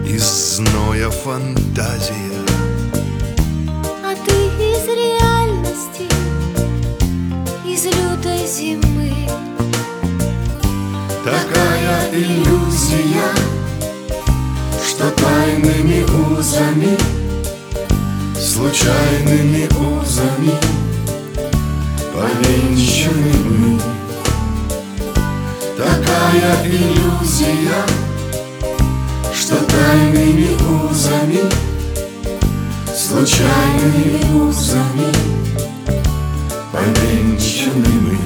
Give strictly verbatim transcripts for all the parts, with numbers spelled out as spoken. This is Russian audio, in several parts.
из зноя фантазия. А ты из реальности, из лютой зимы. Такая иллюзия, что тайными узами, случайными узами повенчаны мы. Такая иллюзия, что тайными узами, случайными узами повенчаны мы.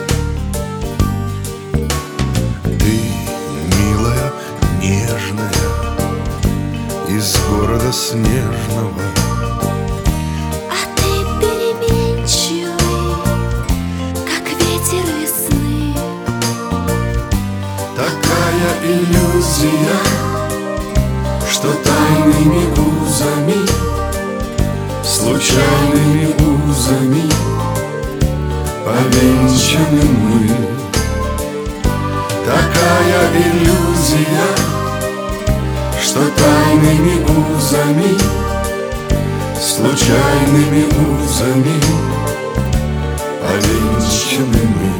Ты, милая, нежная, из города снежного. А ты переменчивый, как ветер весны. Такая иллюзия, что тайными узами, случайными узами повенчаны мы. Такая иллюзия, что тайными узами, случайными узами повенчаны мы.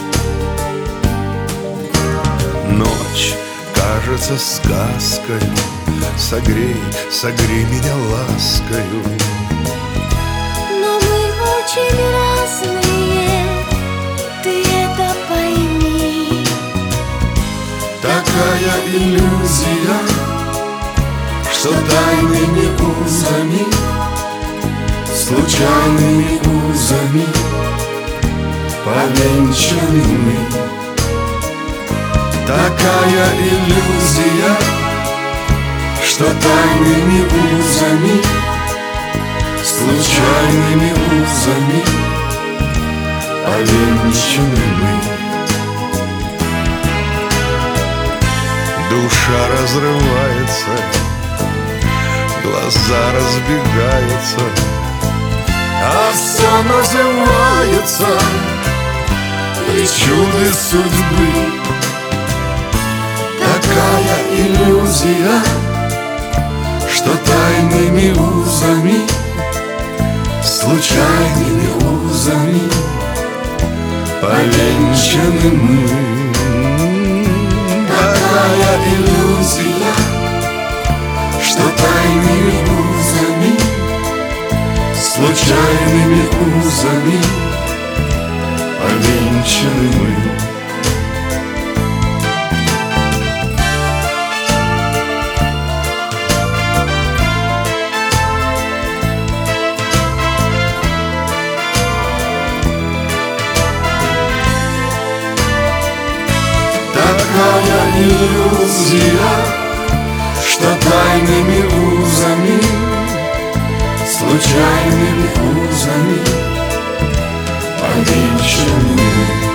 Ночь кажется сказкою, согрей, согрей меня ласкою. Но мы очень разные, ты это пойми. Такая иллюзия, что тайными узами, случайными узами повенчаны мы. Такая иллюзия, что тайными узами, случайными узами повенчаны мы. Душа разрывается, глаза разбегаются, А все называется причудой судьбы. Такая иллюзия, что тайными узами, случайными узами повенчаны мы. Такая иллюзия, что тайными узами, случайными узами повенчаны мы. Такая иллюзия, что тайными узами, случайными узами повенчаны мы.